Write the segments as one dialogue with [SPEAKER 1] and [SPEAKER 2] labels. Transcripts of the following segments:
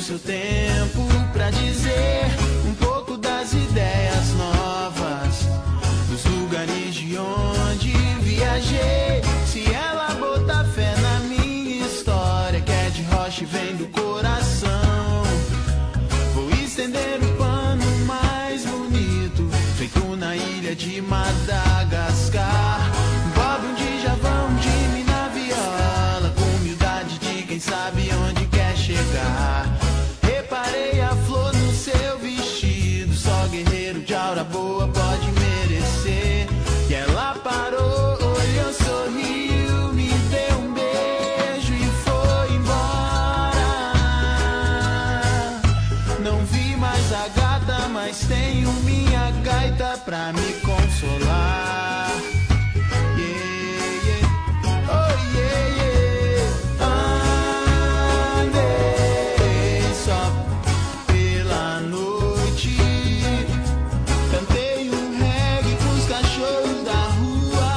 [SPEAKER 1] seu tempo pra dizer um pouco das ideias novas, dos lugares de onde viajei. Se ela botar fé na minha história, que é de rocha e vem do coração, vou estender o pano mais bonito, feito na ilha de Madagascar. Bob um Djavan, um Jimmy na viola, com humildade de quem sabe onde quer chegar. Reparei a flor no seu vestido, só guerreiro de aura boa pode merecer. E ela parou, olhou, sorriu, me deu um beijo e foi embora. Não vi mais a gata, mas tenho minha gaita pra me consolar. Yeah, yeah. Oh, yeah, yeah. Andei só pela noite, cantei um reggae pros cachorros da rua.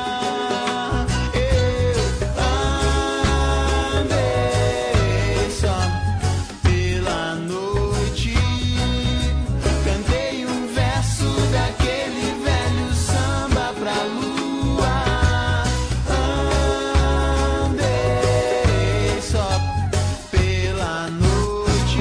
[SPEAKER 1] Eu andei só pela noite, cantei um verso daquele velho samba pra lua. Andei só pela noite.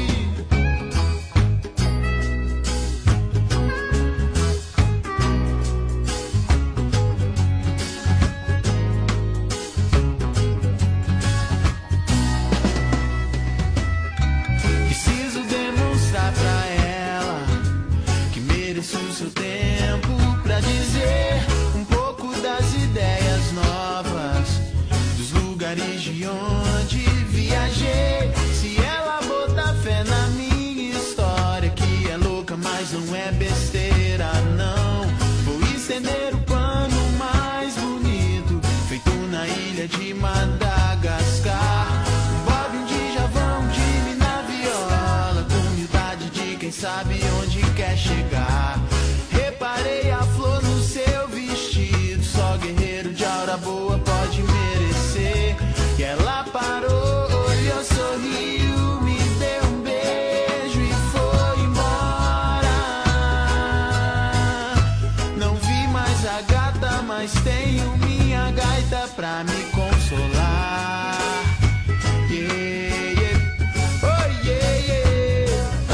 [SPEAKER 1] Preciso demonstrar pra ela que mereço o seu tempo pra dizer um pouco das ideias novas, dos lugares de onde viajei. Se ela botar fé na minha história, que é louca, mas não é besteira, não. Vou estender o pano mais bonito, feito na ilha de Madagascar. Um Bob, um Djavan, um Jimmy na viola, com humildade de quem sabe onde quer chegar. Reparei a flor no seu vestido, só guerreiro de aura boa pode merecer. E ela parou, olhou, sorriu, me deu um beijo e foi embora. Não vi mais a gata, mas tenho minha gaita pra me consolar. Yeah, yeah. Oh, yeah, yeah.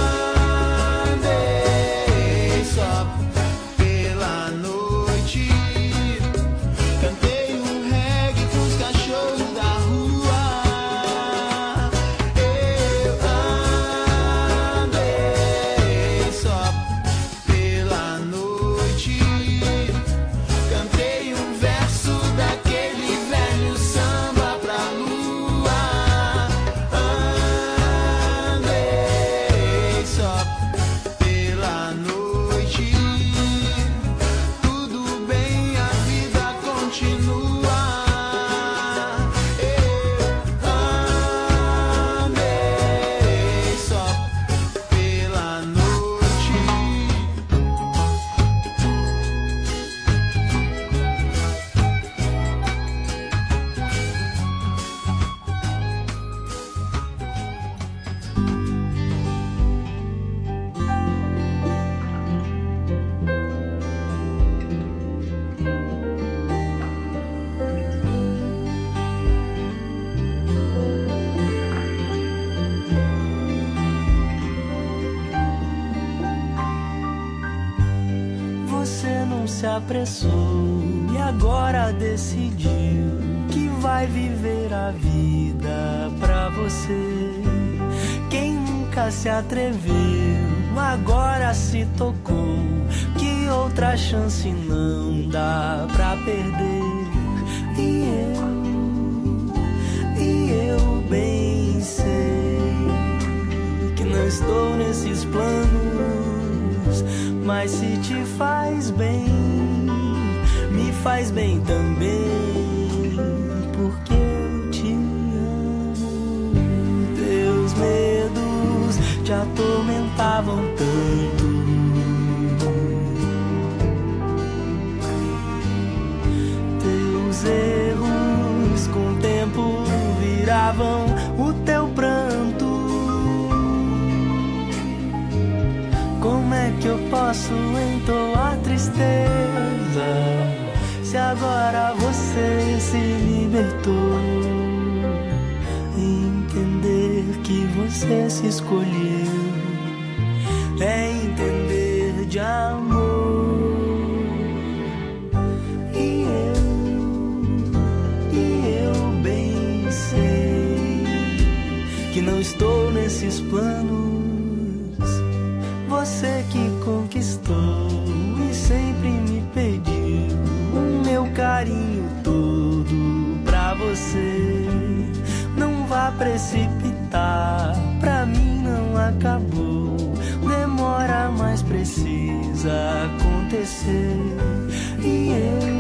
[SPEAKER 1] Andei só pela noite, cantei um reggae pros cachorros da rua. Eu andei só pela noite, cantei um verso daquele velho samba pra lua. Andei só pela noite. Tudo bem, a vida continua. Eu andei só pela noite.
[SPEAKER 2] Você não se apressou e agora decidiu que vai viver a vida pra você. Quem nunca se atreveu, agora se tocou que outra chance não dá pra perder. E eu bem sei que não estou nesses planos, mas se te faz bem, me faz bem também, porque eu te amo. Teus medos te atormentavam tanto, teus erros com o tempo viravam o teu pranto. que eu posso entoar tristeza se agora você se libertou? Entender que você se escolheu é entender de amor. E eu bem sei que não estou nesses planos. Você que conquistou e sempre me pediu o meu carinho todo pra você. Não vá precipitar, pra mim não acabou. Demora, mas precisa acontecer. E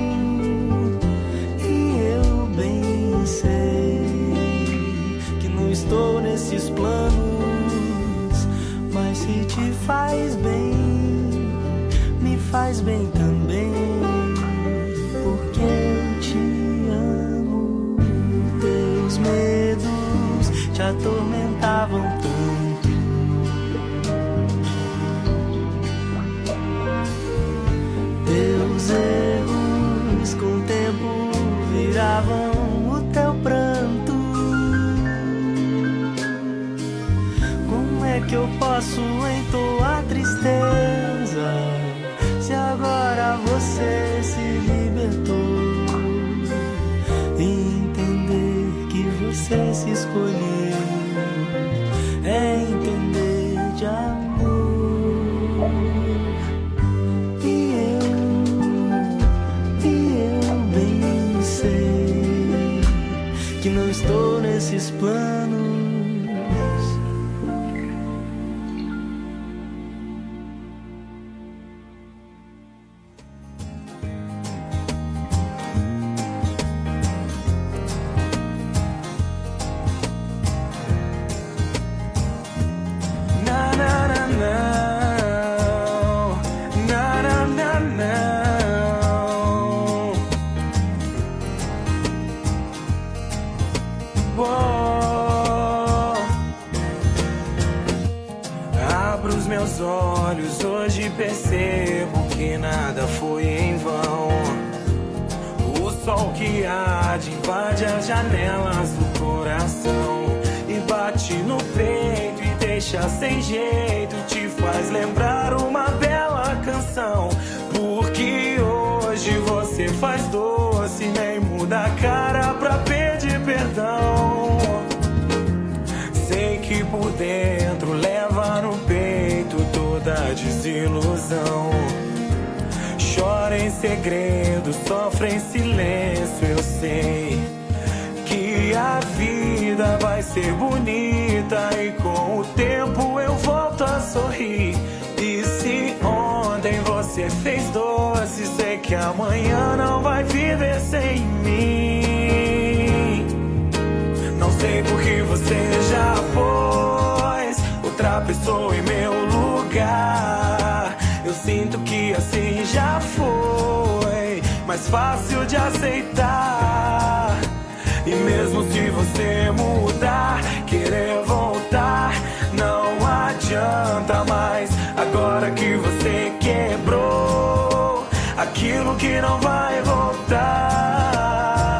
[SPEAKER 2] eu bem sei que não estou nesses planos. Mas se te faz bem, me faz bem também, porque eu te amo. Teus medos te atormentavam tanto, teus erros com o tempo viravam o teu pranto. Como é que eu posso entoar tristeza se agora você se libertou? Entender que você se escolheu é entender de amor. E eu bem sei que não estou nesses planos.
[SPEAKER 3] Abro os meus olhos, hoje percebo que nada foi em vão. O sol que arde invade as janelas do coração e bate no peito e deixa sem jeito, te faz lembrar uma bela canção. Porque hoje você faz doce, nem muda a cara pra pedir perdão. Sei que por dentro leva no peito toda a desilusão. Chora em segredo, sofre em silêncio. Eu sei que a vida vai ser bonita e com o tempo eu volto a sorrir. E se ontem você fez doce, sei que amanhã não vai viver sem mim. Não sei por que você já pôs outra pessoa em meu lugar. Eu sinto que assim já foi mais fácil de aceitar. E mesmo se você mudar, querer voltar, não adianta mais. Agora que você quebrou aquilo que não vai voltar.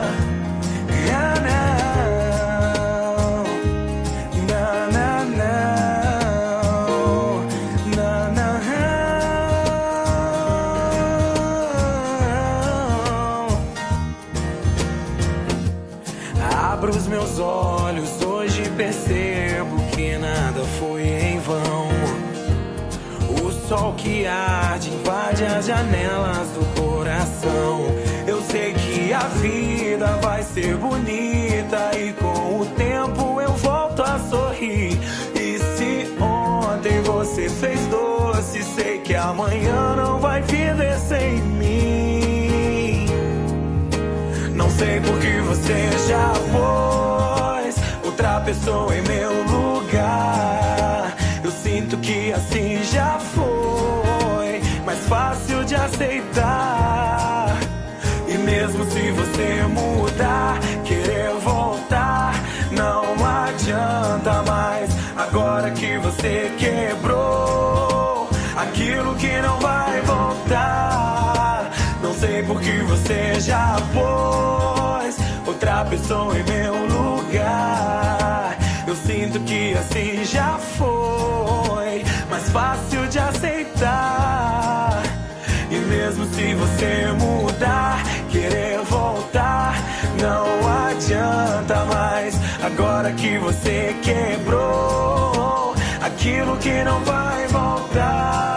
[SPEAKER 3] Abro os meus olhos, hoje percebo que nada foi em vão. O sol que arde invade as janelas do coração. Eu sei que a vida vai ser bonita e com o tempo eu volto a sorrir. E se ontem você fez doce, sei que amanhã não vai viver sem mim. Não sei por que você já pôs outra pessoa em meu lugar. Eu sinto que assim já foi mais fácil de aceitar. E mesmo se você mudar, querer voltar, não adianta mais. Agora que você quebrou aquilo que não vai voltar. Não sei por que você já pôs outra pessoa em meu lugar. Eu sinto que assim já foi mais fácil de aceitar. E mesmo se você mudar, querer voltar, não adianta mais. Agora que você quebrou aquilo que não vai voltar.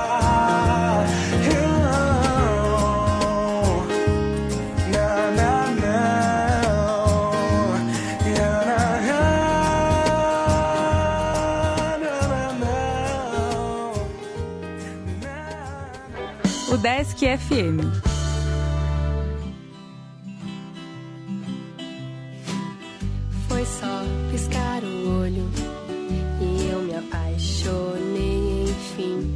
[SPEAKER 4] O Desk FM.
[SPEAKER 5] Foi só piscar o olho e eu me apaixonei, enfim.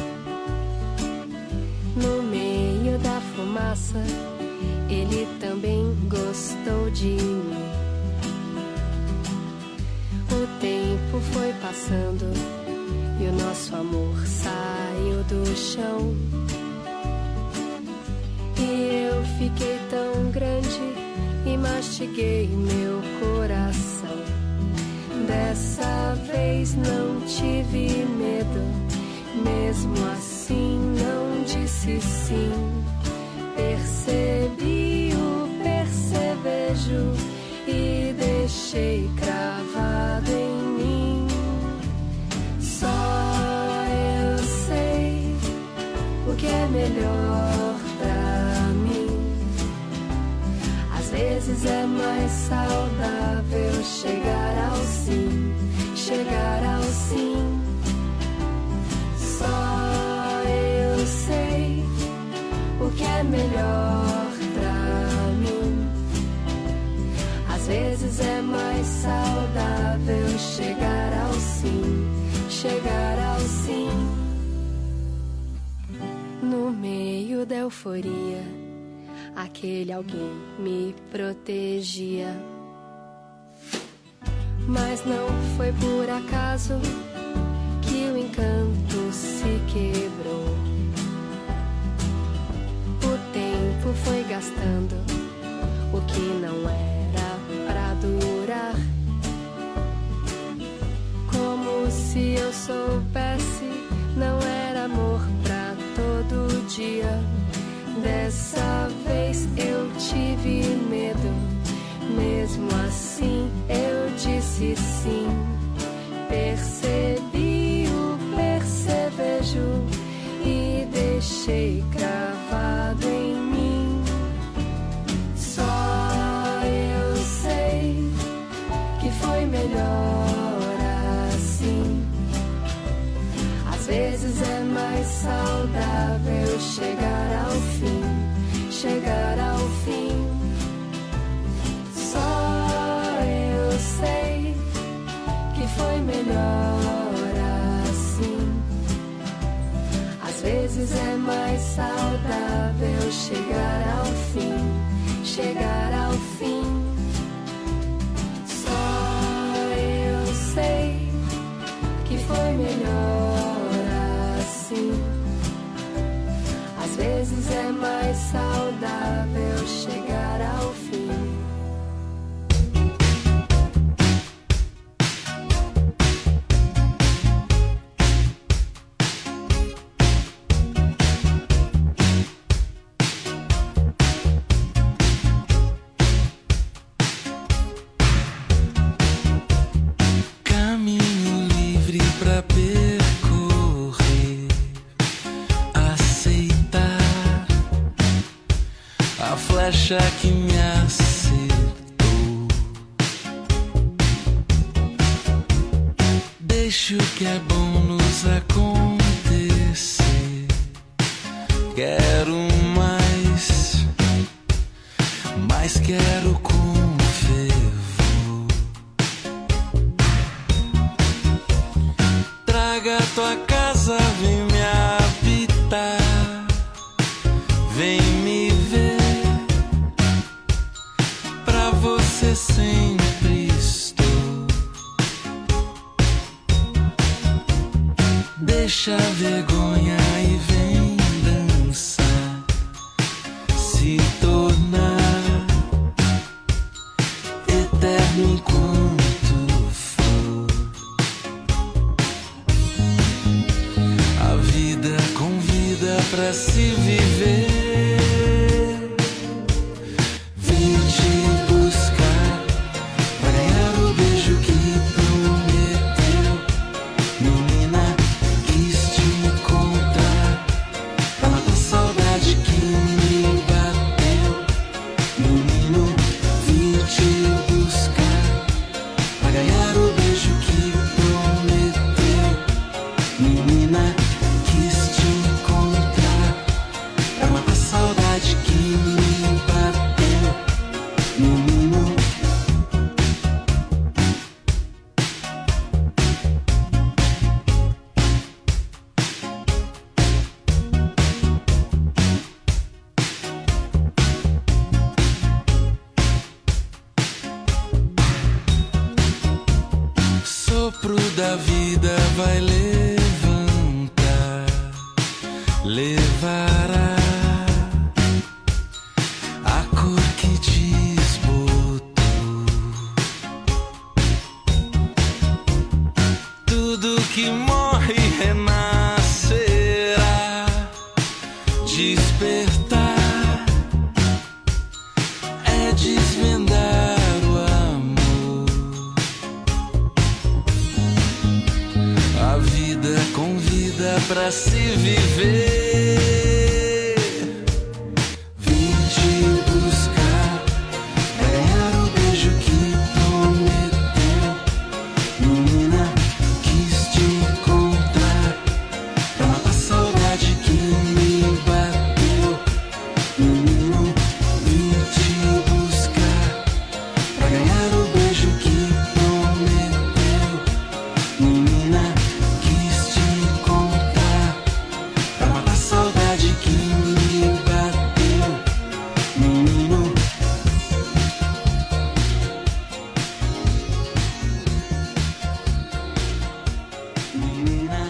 [SPEAKER 5] No meio da fumaça, ele também gostou de mim. O tempo foi passando e o nosso amor saiu do chão. E eu fiquei tão grande e mastiguei meu coração. Dessa vez não tive medo, mesmo assim não disse sim. Percebi o percevejo e deixei cravado em mim. Só eu sei o que é melhor pra mim. Às vezes é mais saudável chegar ao sim, chegar ao sim. Só eu sei o que é melhor pra mim. Às vezes é mais saudável chegar ao sim, chegar ao sim. No meio da euforia, aquele alguém me protegia. Mas não foi por acaso que o encanto se quebrou. O tempo foi gastando o que não era pra durar. Como se eu soubesse, não era amor pra todo dia. Dessa vez eu tive medo, mesmo assim eu disse sim. Percebi o percevejo e deixei cravado em mim. Só eu sei que foi melhor assim. Às vezes é mais saudável chegar ao fim, chegar ao fim. Só eu sei que foi melhor assim. Às vezes é mais saudável chegar ao fim, chegar ao fim. Só eu sei que foi melhor assim. Às vezes é mais saudável chegar ao fim.
[SPEAKER 1] Caminho livre pra percorrer, aceitar a flecha que me acertou. Deixa o que é bom nos acontecer. Quero mais, mas quero com fervor. Traga tua casa, vem me habitar, vem me ver. Pra você sempre estou.
[SPEAKER 2] Deixa a vergonha e vem dançar, se tornar eterno enquanto for. A vida convida pra se viver. Vem te buscar pra ganhar o beijo que prometeu. Menina, quis te encontrar pra matar a saudade que me bateu. Menino, vim te buscar pra ganhar o beijo que prometeu. Menina, quis te encontrar pra matar a saudade que me bateu. Menino. Sopro da vida vai levantar, levará a cor que desbotou. Tudo que morre renascerá, despertar é desvendar o amor. A vida convida pra se viver. Vim te buscar pra ganhar o beijo que prometeu. Menina, quis te encontrar pra matar a saudade que me bateu. Menino, vim te buscar pra ganhar o beijo que prometeu. Menina, quis te encontrar pra matar a saudade que me bateu. Menino. Menina.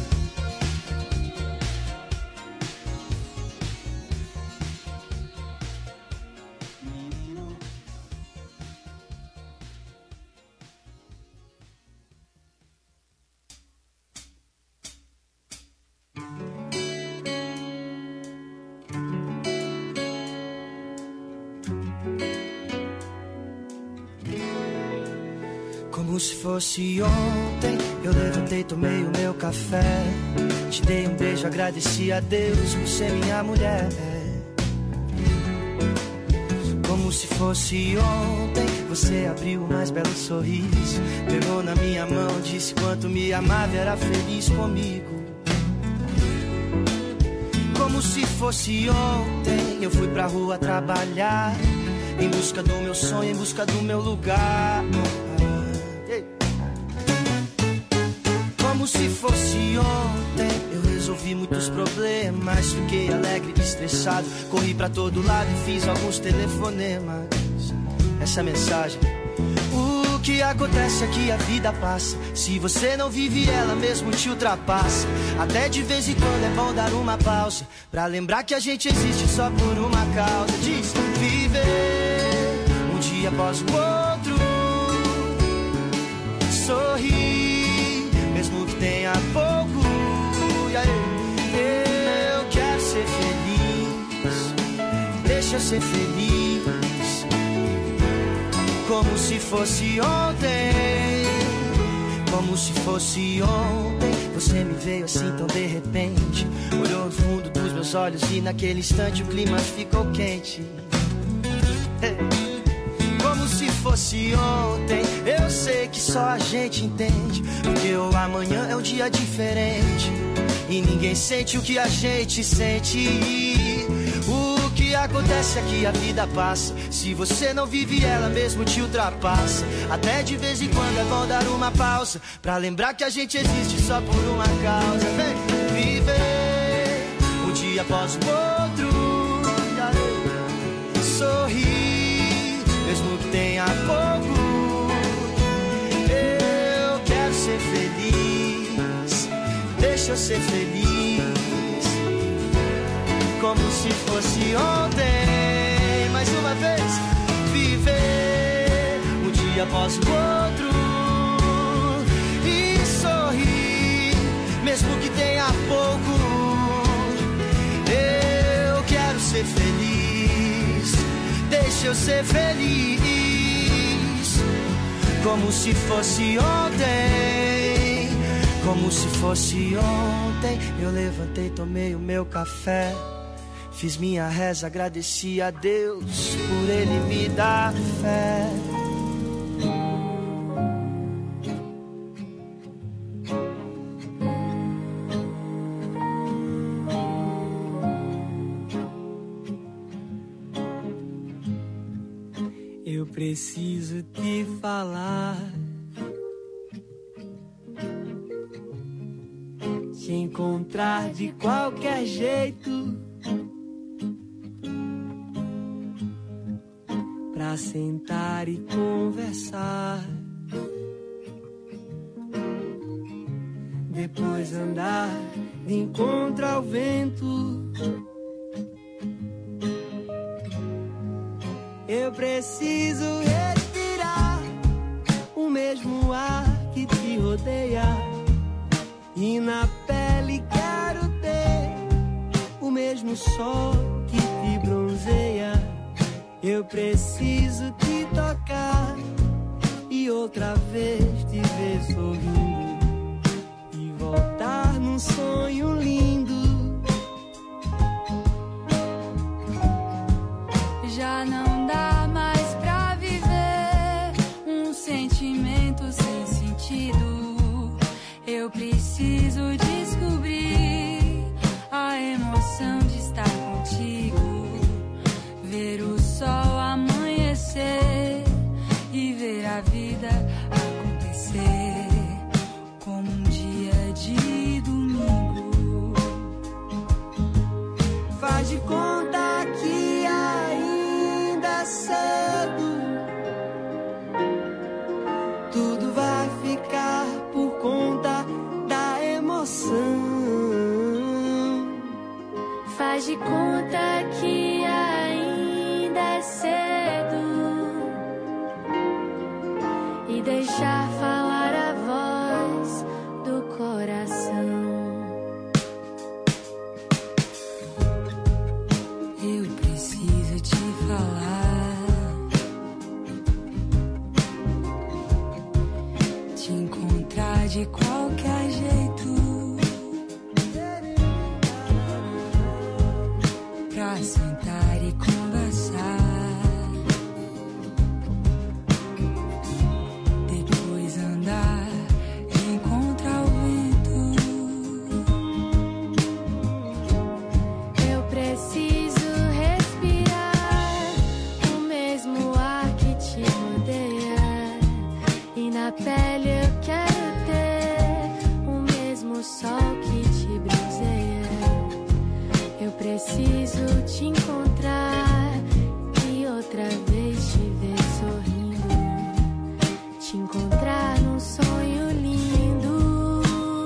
[SPEAKER 2] Menino.
[SPEAKER 6] Como se fosse ontem, eu levantei, tomei o meu café, te dei um beijo, agradeci a Deus por ser minha mulher. Como se fosse ontem, você abriu o mais belo sorriso, pegou na minha mão, disse quanto me amava, era feliz comigo. Como se fosse ontem, eu fui pra rua trabalhar, em busca do meu sonho, em busca do meu lugar. Como se fosse ontem, eu resolvi muitos problemas, fiquei alegre e estressado, corri pra todo lado e fiz alguns telefonemas. Essa mensagem: o que acontece é que a vida passa, se você não vive ela mesmo te ultrapassa. Até de vez em quando é bom dar uma pausa, pra lembrar que a gente existe só por uma causa. Diz: viver um dia após o outro, sorrir mesmo que tenha pouco. E aí, eu quero ser feliz, deixa eu ser feliz. Como se fosse ontem, como se fosse ontem. Você me veio assim tão de repente, olhou no fundo dos meus olhos e naquele instante o clima ficou quente. Como se fosse ontem, eu sei que só a gente entende, porque o amanhã é um dia diferente e ninguém sente o que a gente sente. O que acontece é que a vida passa, se você não vive ela mesmo te ultrapassa. Até de vez em quando é bom dar uma pausa, pra lembrar que a gente existe só por uma causa. Vem viver um dia após o outro, sorrir mesmo que tenha pouco. Eu quero ser feliz, deixa deixa eu ser feliz, como se fosse ontem. Mais uma vez, viver um dia após o outro e sorrir, mesmo que tenha pouco. Eu quero ser feliz, deixa eu ser feliz, como se fosse ontem, como se fosse ontem. Eu levantei, tomei o meu café, fiz minha reza, agradeci a Deus por Ele me dar fé.
[SPEAKER 2] Eu preciso te falar, te encontrar de qualquer jeito, pra sentar e conversar, depois andar de encontro ao vento. Eu preciso respirar o mesmo ar que te rodeia, e na pele quero ter o mesmo sol que te bronzeia. Eu preciso te tocar e outra vez te ver sorrindo e voltar num sonho lindo.
[SPEAKER 4] Já não dá mais pra viver um sentimento sem sentido. Eu preciso descobrir a emoção de estar contigo, ver o sol amanhecer e ver a vida acontecer como um dia de domingo.
[SPEAKER 2] Faz de conta que ainda é cedo, tudo vai ficar por conta da emoção.
[SPEAKER 5] Faz de conta que ainda é cedo e deixar falar a voz do coração.
[SPEAKER 4] Eu preciso te falar, te encontrar de qualquer jeito, pra sentar e conversar, depois andar e encontrar o vento.
[SPEAKER 5] Eu preciso respirar o mesmo ar que te rodeia, e na pele eu quero ter o mesmo sol que te bronzeia. Eu preciso te encontrar e outra vez te ver sorrindo, te encontrar num sonho lindo.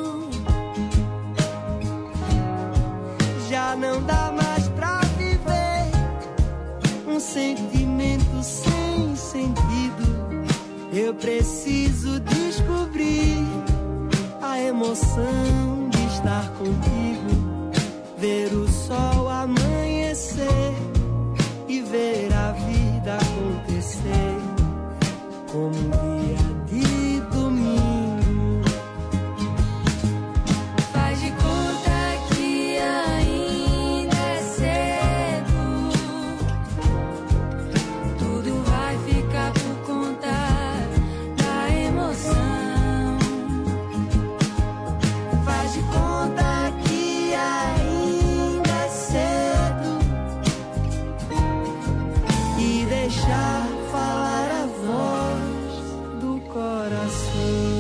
[SPEAKER 2] Já não dá mais pra viver um sentimento sem sentido. Eu preciso descobrir a emoção de estar contigo, ver o sol amanhecer e ver a vida acontecer como um dia de domingo.
[SPEAKER 4] Faz de conta que ainda é cedo, tudo vai ficar por conta da emoção.
[SPEAKER 2] Faz de conta que ainda é cedo e deixar falar a voz do coração.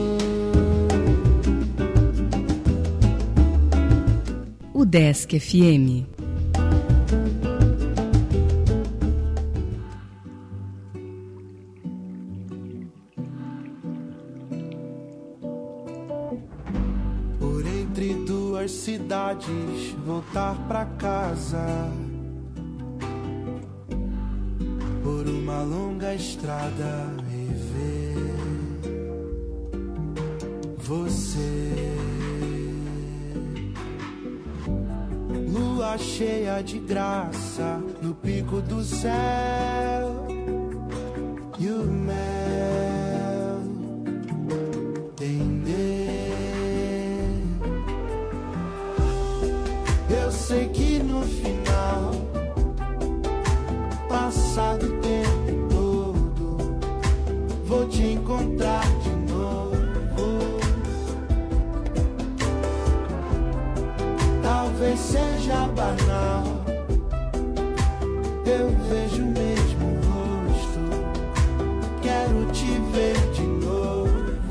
[SPEAKER 7] O Desk FM.
[SPEAKER 1] Por entre duas cidades, voltar pra casa por uma longa estrada e ver você. Lua cheia de graça no pico do céu e o mel entender. Eu sei que no final, passado o tempo todo, vou te encontrar de novo. Talvez seja banal, eu vejo o mesmo rosto, quero te ver de novo.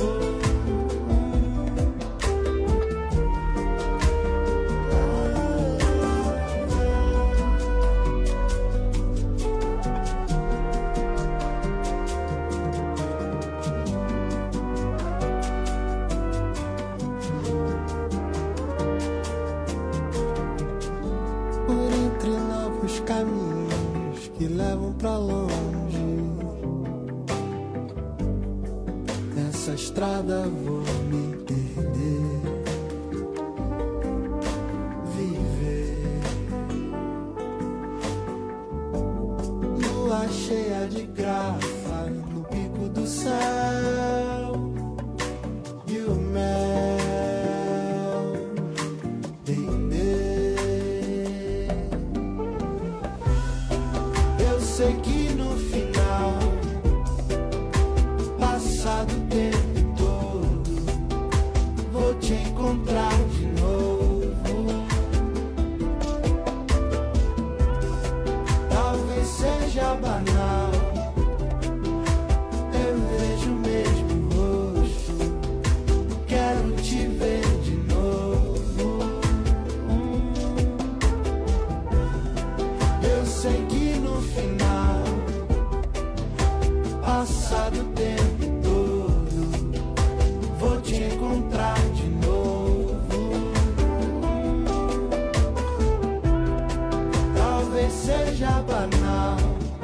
[SPEAKER 1] Caminhos que levam pra longe, nessa estrada vou me perder, viver. Lua cheia de graça no pico do céu e o mel sei que no final, passado o tempo todo, vou te encontrar de novo. Talvez seja banal, eu vejo o mesmo rosto, quero te ver de novo. Eu sei que no final, passado o tempo todo, vou te encontrar de novo. Talvez seja banal,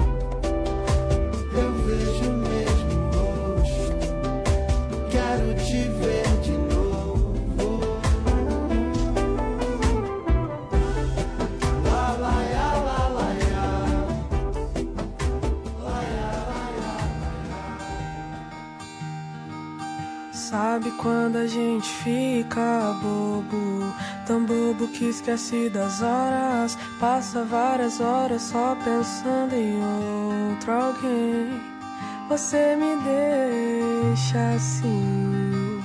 [SPEAKER 1] eu vejo o mesmo rosto, quero te ver de novo.
[SPEAKER 8] Sabe quando a gente fica bobo, tão bobo que esquece das horas, passa várias horas só pensando em outro alguém. Você me deixa assim,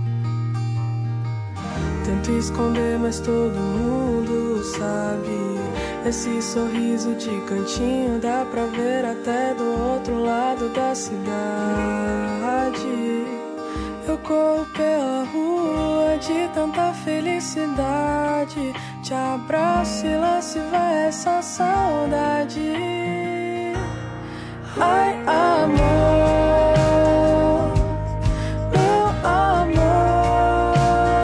[SPEAKER 8] tento esconder mas todo mundo sabe. Esse sorriso de cantinho dá pra ver até do outro lado da cidade. Eu corro pela rua de tanta felicidade, te abraço e lá se vai essa saudade. Ai, amor, meu amor,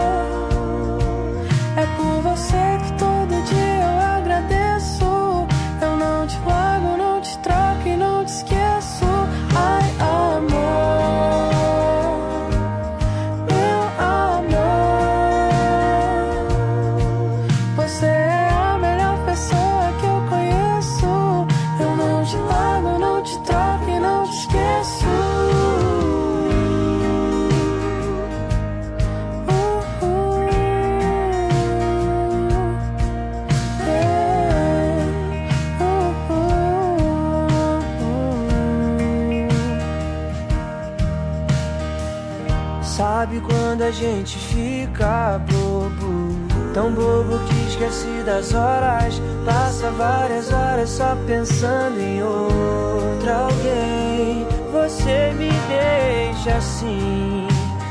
[SPEAKER 8] é por você que todo dia eu agradeço. Eu não te largo, não te troco e não te esqueço. Ai, amor,
[SPEAKER 6] sabe quando a gente fica bobo, tão bobo que esquece das horas, passa várias horas só pensando em outro alguém. Você me deixa assim,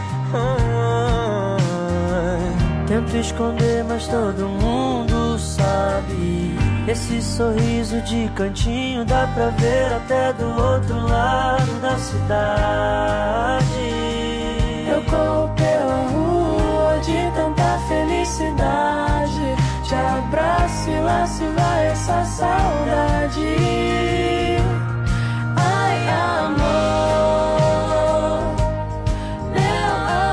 [SPEAKER 6] tento esconder mas todo mundo sabe. Esse sorriso de cantinho dá pra ver até do outro lado da cidade. Eu corro pela rua de tanta felicidade.
[SPEAKER 8] se vai essa saudade. Ai, amor, meu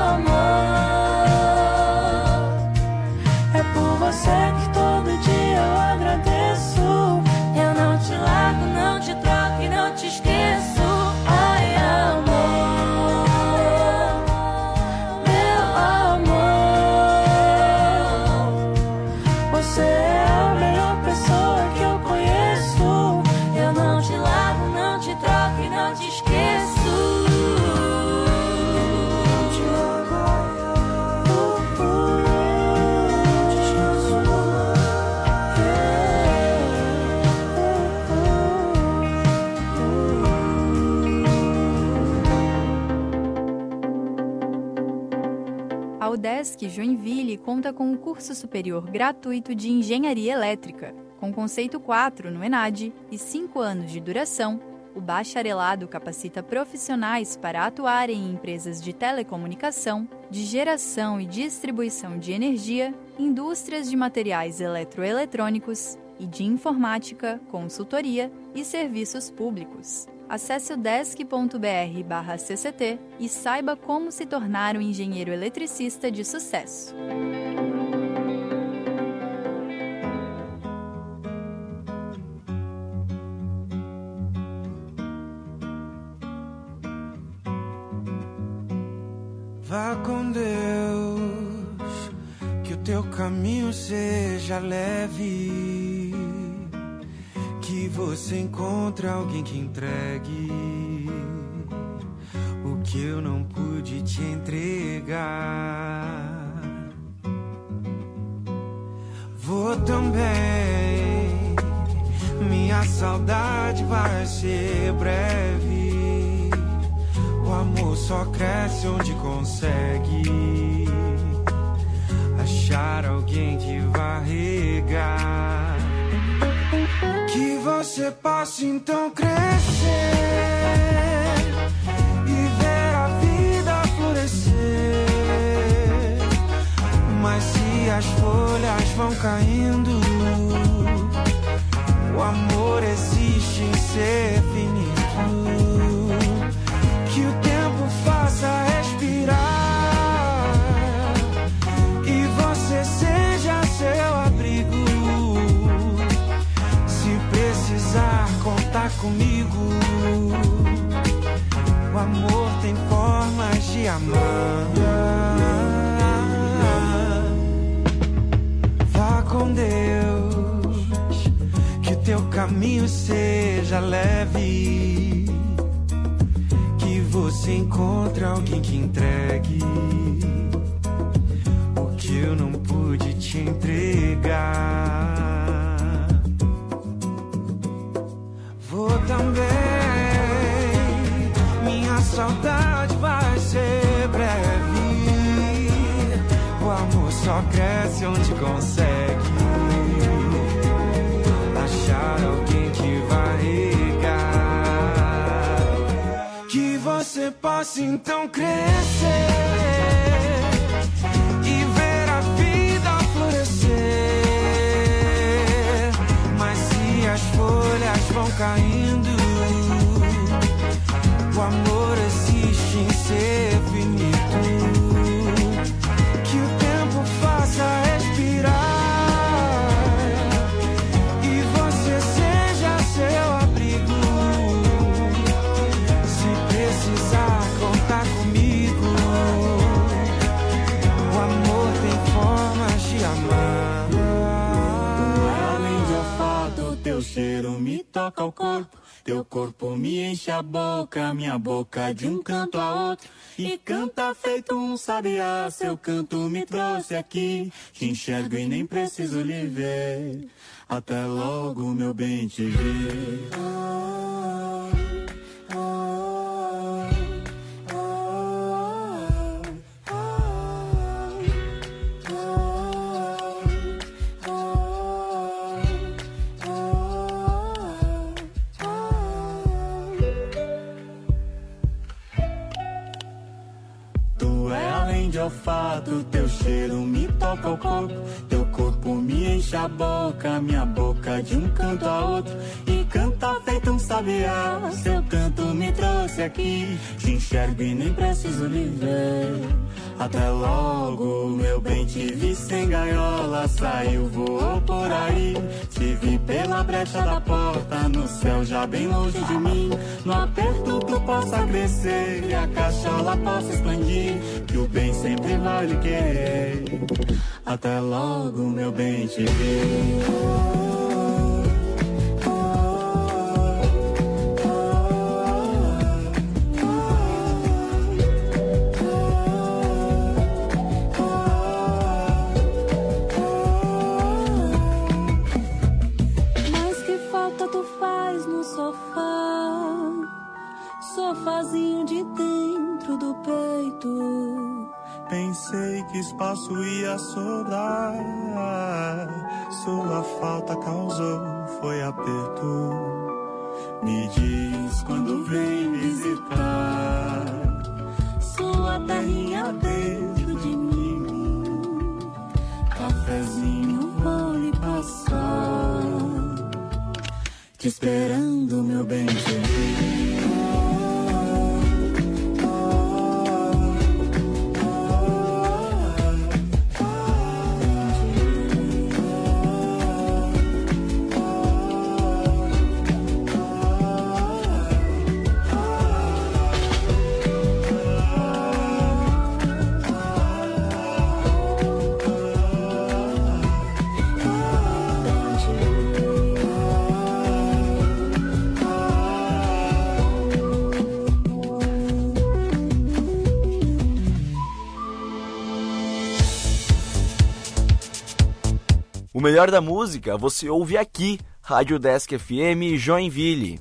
[SPEAKER 8] amor, é por você que todo dia eu agradeço. Eu não te largo, não te troco e não te esqueço. Ai, amor, meu amor, você é a melhor pessoa que eu conheço. Eu não te largo, não te troco e não te esqueço.
[SPEAKER 9] A UDESC Joinville conta com um curso superior gratuito de Engenharia Elétrica, com conceito 4 no ENAD e 5 anos de duração. O bacharelado capacita profissionais para atuarem em empresas de telecomunicação, de geração e distribuição de energia, indústrias de materiais eletroeletrônicos e de informática, consultoria e serviços públicos. Acesse o udesc.br/CCT e saiba como se tornar um engenheiro eletricista de sucesso.
[SPEAKER 3] Vá com Deus, que o teu caminho seja leve, que você encontre alguém que entregue o que eu não pude te entregar. Vou também, minha saudade vai ser breve. O amor só cresce onde consegue achar alguém que vai regar. Que você possa então crescer e ver a vida florescer. Mas se as folhas vão caindo, o amor existe em ser finito. Que o tempo faça respirar e você seja seu abrigo. Se precisar contar comigo, o amor tem formas de amar. Vá com Deus, que o teu caminho seja leve, que você encontre alguém que entregue o que eu não pude te entregar. Vou também, minha saudade vai ser breve. O amor só cresce onde consegue achar alguém que vai regar. Que você possa então crescer e ver a vida florescer. Mas se as folhas vão caindo, o amor existe em ser finito. Que o tempo faça respirar e você seja seu abrigo. Se precisar contar comigo, o amor tem formas de amar.
[SPEAKER 10] Além de olfato, teu cheiro me toca o corpo. Teu corpo me enche a boca, minha boca de um canto a outro. E canta feito um sabiá, seu canto me trouxe aqui. Te enxergo e nem preciso lhe ver. Até logo, meu bem, te ver. além de olfato, teu cheiro me toca o corpo, teu corpo me enche a boca, minha boca de um canto a outro, e canta feito um sabiá. Seu canto me trouxe aqui, te enxergo e nem preciso lhe ver. Até logo, meu bem, te vi sem gaiola, saiu, voou por aí, te vi pela brecha da porta, no céu já bem longe de mim. No aperto tu possa crescer e a cachola possa expandir, que o bem sempre vai lhe querer. Até logo, meu bem, te vi.
[SPEAKER 4] Sofazinho de dentro do peito.
[SPEAKER 10] Pensei que espaço ia sobrar, sua falta causou, foi aperto. Me diz quando vem visitar,
[SPEAKER 4] sua terrinha dentro de mim.
[SPEAKER 10] Cafezinho vou lhe passar, te esperando, meu bem, te vi.
[SPEAKER 11] O melhor da música você ouve aqui, Rádio Desk FM Joinville.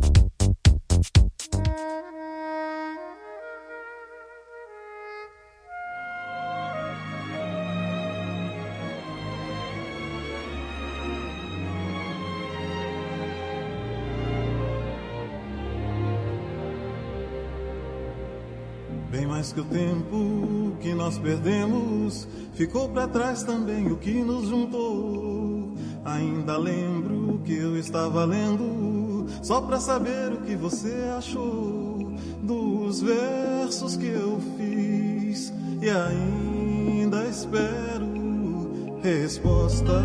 [SPEAKER 12] Bem mais que o tempo que nós perdemos, ficou pra trás também o que nos juntou. Ainda lembro que eu estava lendo, só pra saber o que você achou dos versos que eu fiz, e ainda espero resposta.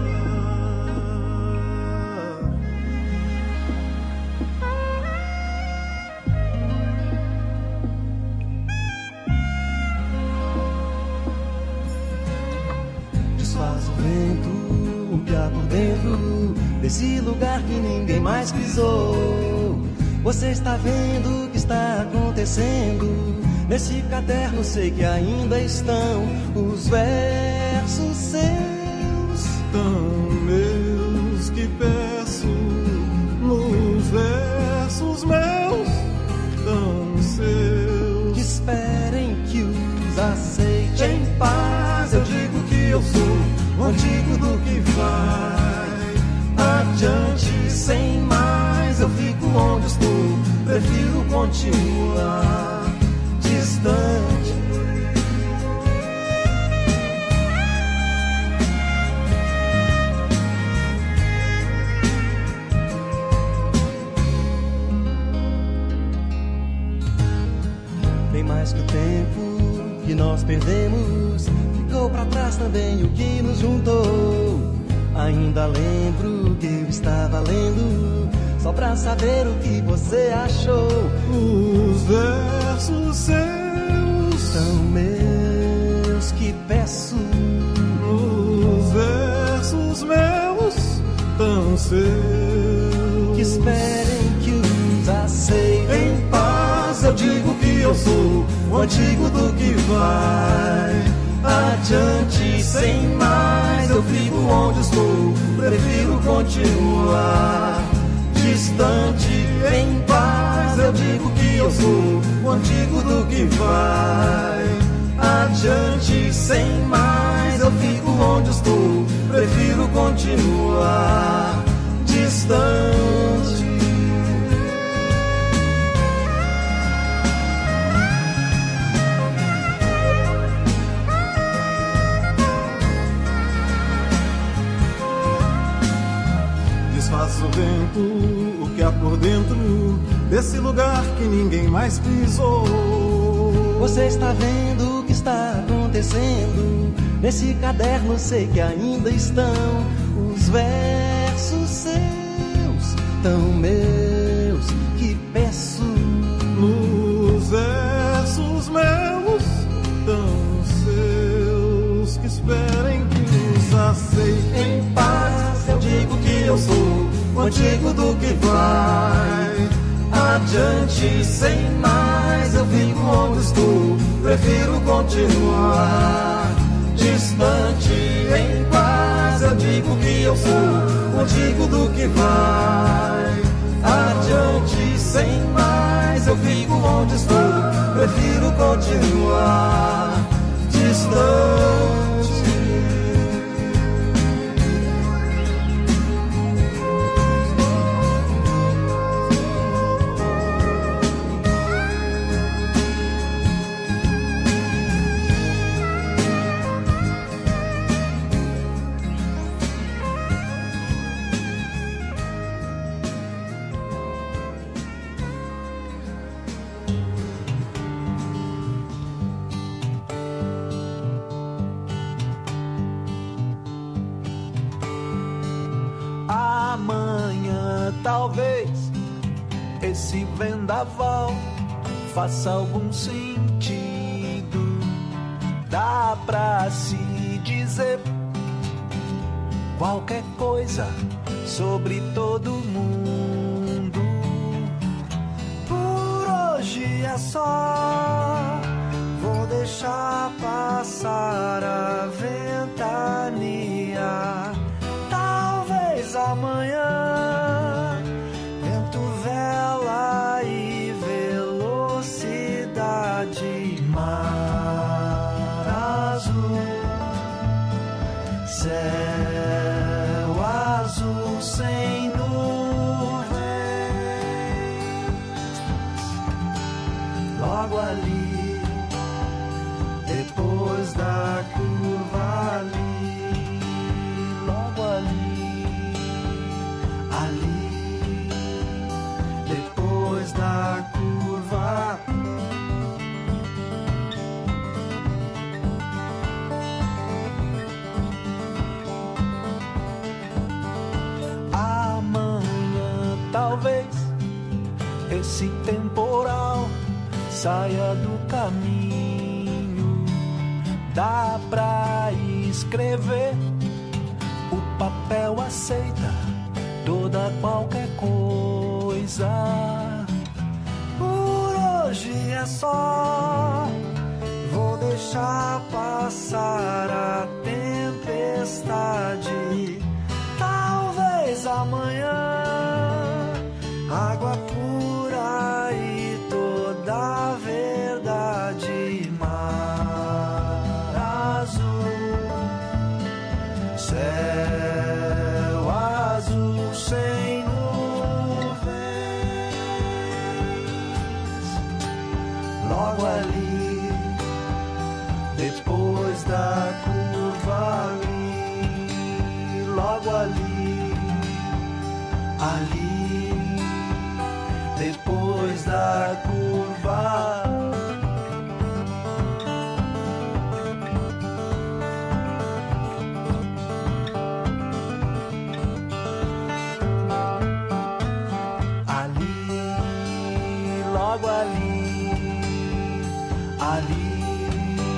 [SPEAKER 6] Desfaz o vento, o que há por dentro desse lugar que ninguém mais pisou. Você está vendo o que está acontecendo? Nesse caderno sei que ainda estão os versos seus,
[SPEAKER 12] tão meus que peço, nos versos meus, tão seus,
[SPEAKER 6] que esperem que os aceite em paz. Eu digo que eu sou o antigo do que vai adiante sem mais. Eu fico onde estou, prefiro continuar distante. Bem mais que o tempo que nós perdemos, ficou pra trás também o que nos juntou. Ainda lembro que eu estava lendo, só pra saber o que você achou.
[SPEAKER 12] Os versos seus
[SPEAKER 6] são meus que peço,
[SPEAKER 12] os versos meus tão seus,
[SPEAKER 6] que esperem que os aceitem em paz. Eu digo que eu sou o antigo do que vai adiante sem mais. Eu fico onde estou, prefiro continuar distante em paz. Eu digo que eu sou o antigo do que vai adiante sem mais. Eu fico onde estou, prefiro continuar distante.
[SPEAKER 12] vento o que há por dentro desse lugar que ninguém mais pisou.
[SPEAKER 13] Você está vendo o que está acontecendo? Nesse caderno sei que ainda estão os versos seus, tão meus, que peço.
[SPEAKER 12] Nos versos meus, tão seus, que esperem que nos aceitem.
[SPEAKER 13] Em paz eu digo que eu sou o antigo do que vai adiante, sem mais eu fico onde estou, prefiro continuar distante. Em paz eu digo que eu sou o antigo do que vai adiante, sem mais eu fico onde estou, prefiro continuar distante.
[SPEAKER 2] Talvez esse vendaval faça algum sentido. Dá pra se dizer qualquer coisa sobre todo mundo. Por hoje é só, vou deixar passar a ventania. Talvez amanhã céu azul sem nuvens, logo ali, depois da curva ali, logo ali, ali, depois da curva. Talvez esse temporal saia do caminho. Dá pra escrever, o papel aceita toda qualquer coisa. Por hoje é só, vou deixar passar a tempestade. Talvez amanhã água pura e toda a verdade. Mar azul, céu azul sem nuvens, logo ali, depois da curva ali, logo ali, ali, depois da curva. Ali, logo ali, ali,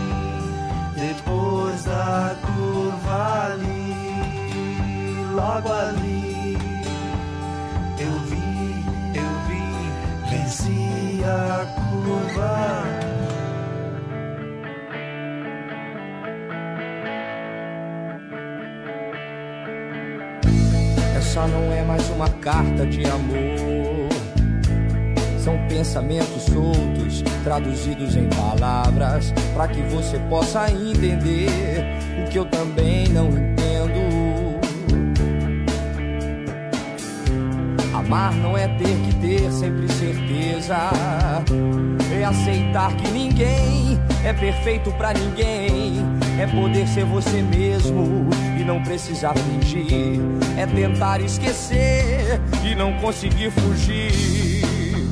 [SPEAKER 2] depois da curva ali, logo ali. Venci a curva.
[SPEAKER 14] Essa não é mais uma carta de amor. São pensamentos soltos, traduzidos em palavras, para que você possa entender o que eu também não entendo. Amar não é ter que ter sempre certeza, é aceitar que ninguém é perfeito pra ninguém, é poder ser você mesmo e não precisar fingir, é tentar esquecer e não conseguir fugir.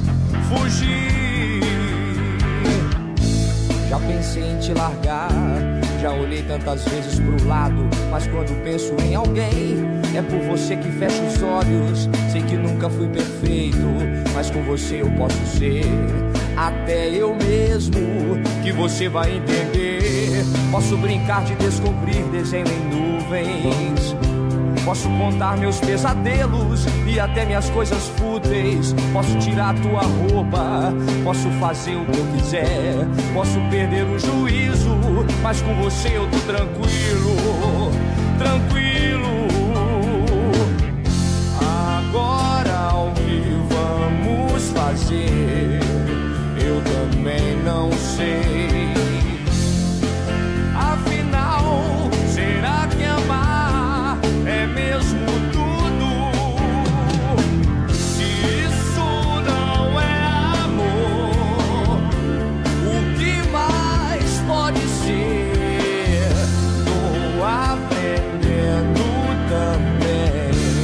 [SPEAKER 14] Já pensei em te largar, já olhei tantas vezes pro lado, mas quando penso em alguém, é por você que fecho os olhos. Sei que nunca fui perfeito, mas com você eu posso ser até eu mesmo, que você vai entender. Posso brincar de descobrir desenho em nuvens, posso contar meus pesadelos e até minhas coisas fúteis. Posso tirar tua roupa, posso fazer o que eu quiser, posso perder o juízo, mas com você eu tô tranquilo, tranquilo. Agora o que vamos fazer, eu também não sei. Afinal, será que amar é mesmo tudo? Se isso não é amor, o que mais pode ser? Tô aprendendo também.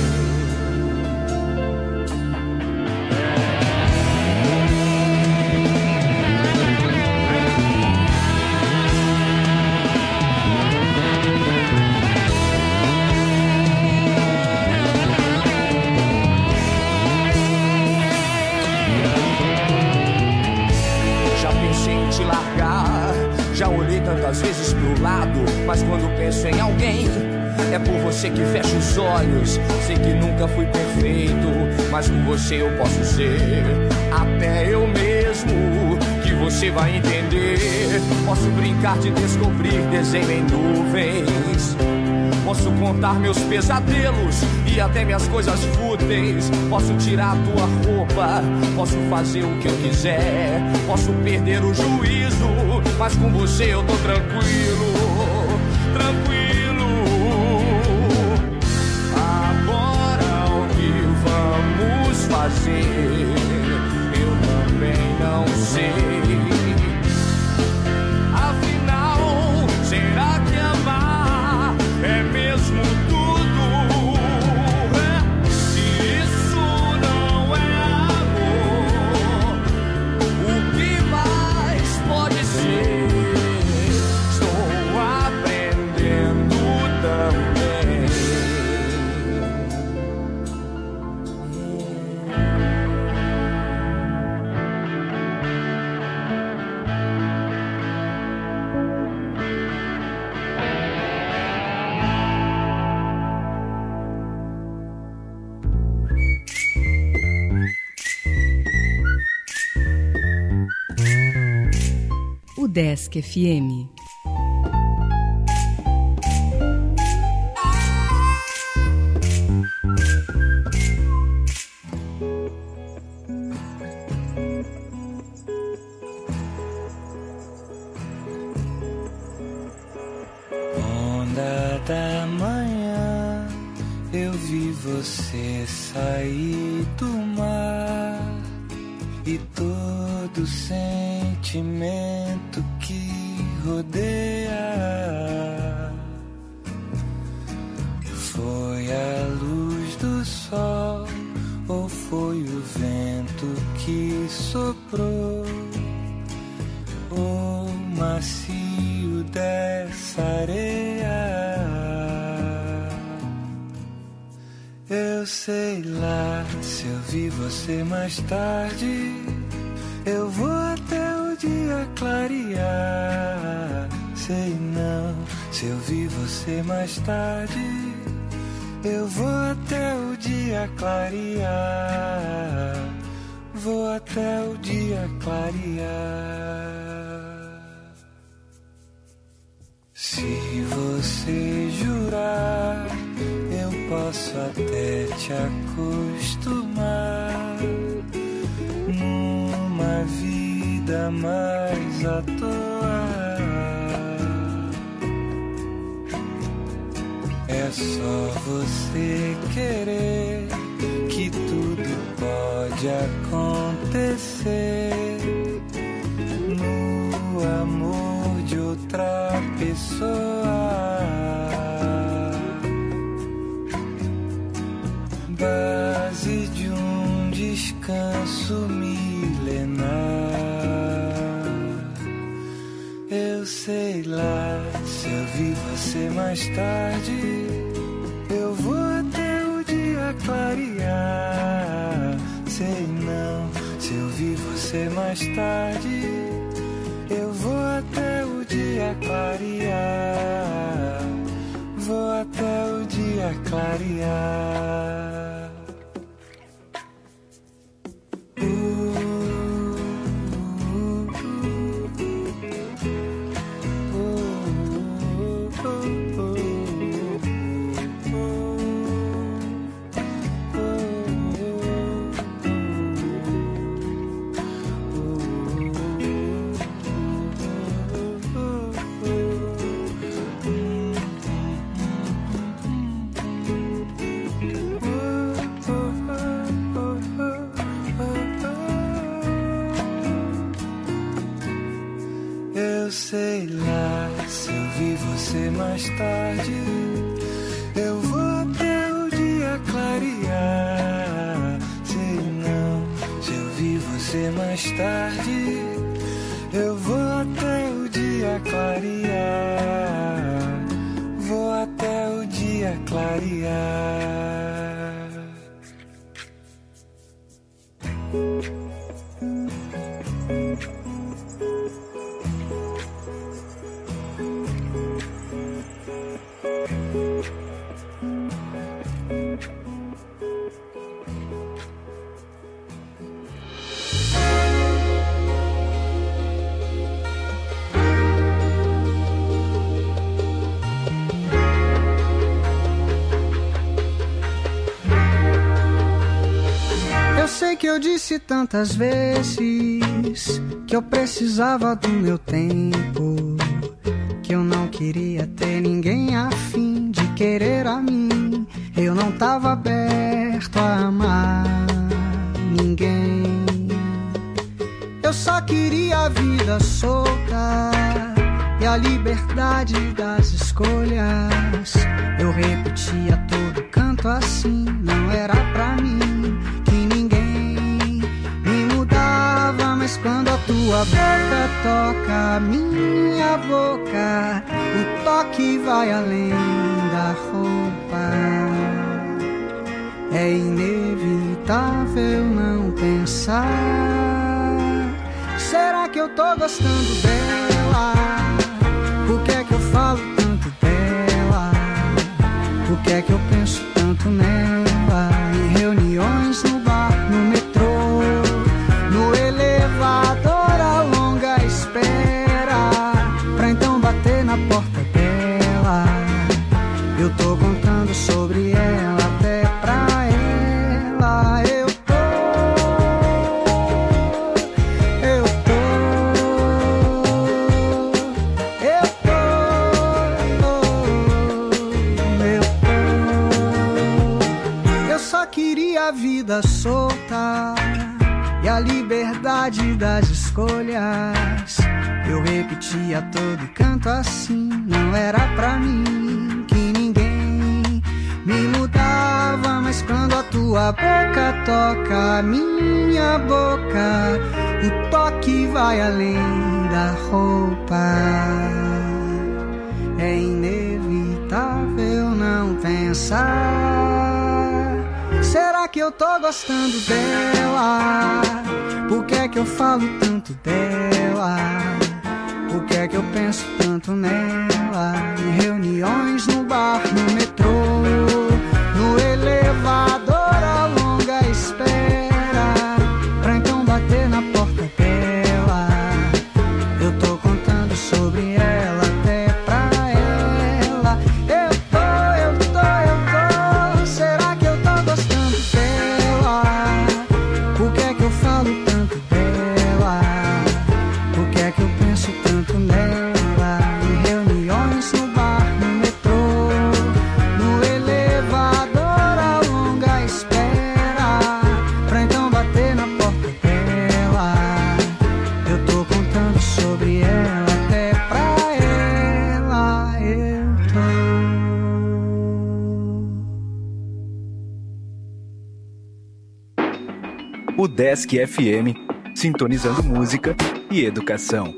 [SPEAKER 14] Te largar, já olhei tantas vezes pro lado, mas quando penso em alguém, é por você que fecho os olhos. Sei que nunca fui perfeito, mas com você eu posso ser até eu mesmo, que você vai entender. Posso brincar de descobrir desenho em nuvens, posso contar meus pesadelos e até minhas coisas fúteis. Posso tirar tua roupa, posso fazer o que eu quiser, posso perder o juízo, mas com você eu tô tranquilo, tranquilo. Agora o que vamos fazer, eu também não sei. Afinal, será que amar é mesmo tudo? Se isso não é amor, o que mais pode ser? Estou aprendendo também.
[SPEAKER 7] Desk FM.
[SPEAKER 3] Onda da manhã, eu vi você sair do mar e todo sentimento que rodeia foi a luz do sol ou foi o vento que soprou o macio dessa areia. Eu sei lá, se eu vi você mais tarde, eu vou até o dia clarear. Sei não, se eu vi você mais tarde, eu vou até o dia clarear. Vou até o dia clarear. Se você jurar, eu posso até te acostumar numa vida mais à toa. É só você querer que tudo pode acontecer no amor de outra pessoa. Base vaso milenar. Eu sei lá, se eu vi você mais tarde, eu vou até o dia clarear. Sei não, se eu vi você mais tarde, eu vou até o dia clarear. Vou até o dia clarear. Sei lá, se eu vi você mais tarde, eu vou até o dia clarear. Sei não, se eu vi você mais tarde, eu vou até o dia clarear. Vou até o dia clarear.
[SPEAKER 15] Eu sei que eu disse tantas vezes que eu precisava do meu tempo, que eu não queria ter ninguém a fim de querer a mim. Eu não tava aberto a amar ninguém. Eu só queria a vida solta e a liberdade das escolhas. Eu repetia todo canto assim, não era pra mim. Mas quando a tua boca toca a minha boca, o toque vai além da roupa. É inevitável não pensar: será que eu tô gostando dela? Por que é que eu falo tanto dela? Por que é que eu penso tanto nela? Em reuniões no bar, no metrô, no elevador, a longa espera pra então bater na porta dela. Eu tô contando sobre ela até pra ela. Eu tô Eu só queria a vida solta e a liberdade das escolhas. Eu repetia todo canto assim, não era pra mim que ninguém me mudava. Mas quando a tua boca toca a minha boca, o toque vai além da roupa. É inevitável não pensar: será que eu tô gostando dela? Por que é que eu falo tanto dela? Por que é que eu penso tanto nela? Em reuniões no bar, no metrô, no elevador, a longa espera pra então bater na porta dela. Eu tô contando sobre ela até pra ela. Eu tô. Será que eu tô gostando dela? Por que é que eu falo tanto dela? Por que é que eu penso tanto nela? Em reuniões no bar, no metrô, no elevador.
[SPEAKER 16] Udesc FM, sintonizando música e educação.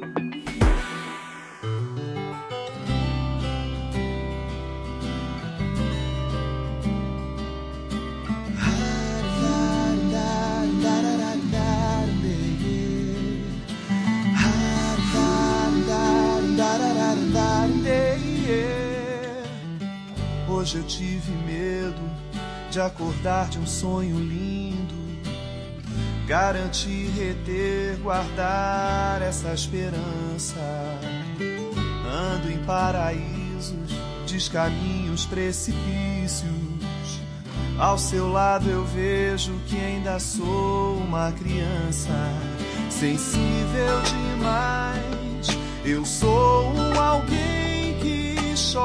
[SPEAKER 13] Hoje eu tive medo de acordar de um sonho lindo, garantir, reter, guardar essa esperança. Ando em paraísos, descaminhos, precipícios. Ao seu lado eu vejo que ainda sou uma criança, sensível demais. Eu sou um alguém que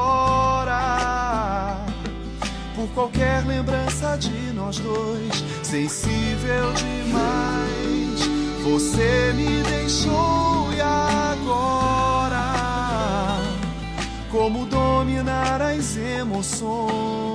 [SPEAKER 13] chora por qualquer lembrança de nós dois, sensível demais. Você me deixou e agora, como dominar as emoções?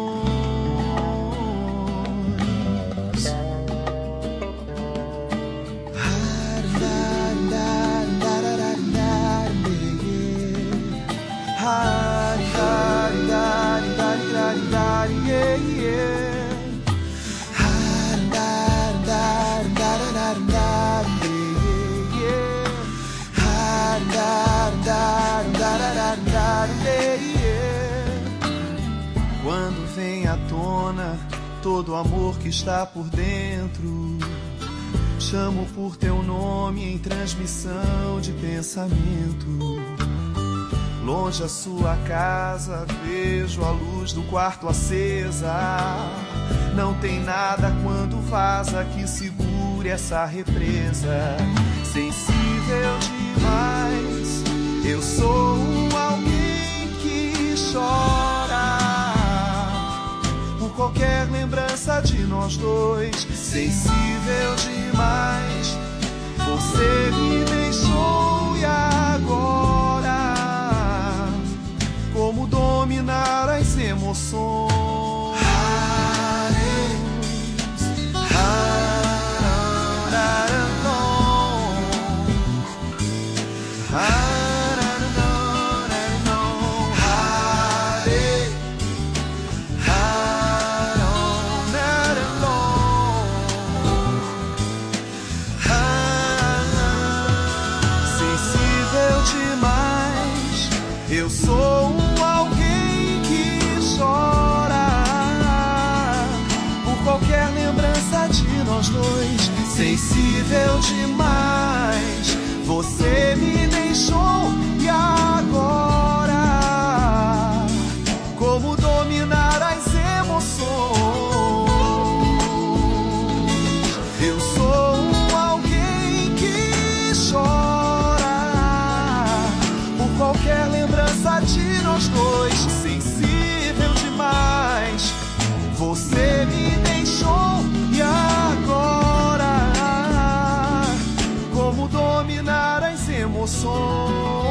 [SPEAKER 13] Quando vem à tona todo o amor que está por dentro, chamo por teu nome em transmissão de pensamento. Longe a sua casa, vejo a luz do quarto acesa. Não tem nada quando vaza que segure essa represa. Sensível demais, eu sou um alguém que chora por qualquer lembrança de nós dois. Sensível demais, você me deixou e agora, como dominar as emoções? Sensível demais, eu sou um alguém que chora por qualquer lembrança de nós dois. Sensível demais, você me deixou e agora, como dominar as emoções? Eu sou um alguém que chora por qualquer lembrança de nós dois. Sensível demais, você me deixou e agora, como dominar as emoções?